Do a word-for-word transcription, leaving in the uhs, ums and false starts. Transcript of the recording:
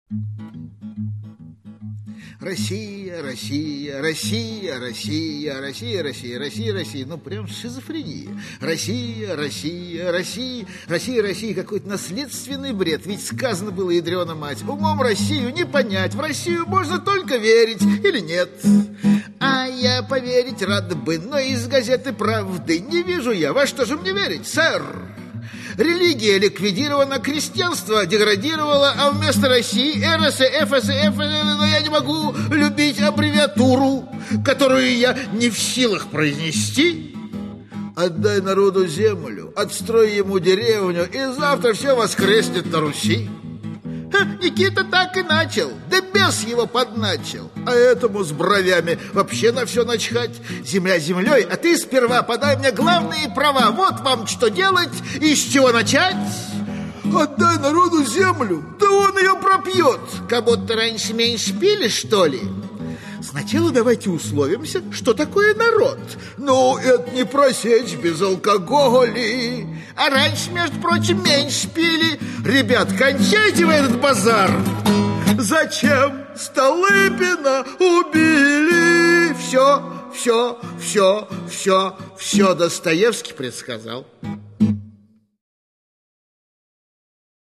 Россия, Россия, Россия, Россия, Россия, Россия, Россия, Россия. Ну, прям шизофрения. Россия, Россия, Россия, Россия, Россия. Какой-то наследственный бред. Ведь сказано было, ядрёна мать, умом Россию не понять. В Россию можно только верить или нет. А я поверить рад бы, но из газеты «Правды» не вижу я. Во что же мне верить, сэр? Религия ликвидирована, крестьянство деградировало, а вместо России РСФ, СФ, но я не могу любить аббревиатуру, которую я не в силах произнести. Отдай народу землю, отстрой ему деревню, и завтра все воскреснет на Руси. Ха, Никита так и начал, да бес его подначил. А этому с бровями вообще на все начхать. Земля землей, а ты сперва подай мне главные права. Вот вам что делать и с чего начать. Отдай народу землю, да он ее пропьет. Как будто раньше меньше пили, что ли? Сначала давайте условимся, что такое народ. Ну, это не просечь без алкоголя. А раньше, между прочим, меньше пили. Ребят, кончайте вы этот базар. Зачем Столыпина убили? Все, все, все, все, все Достоевский предсказал.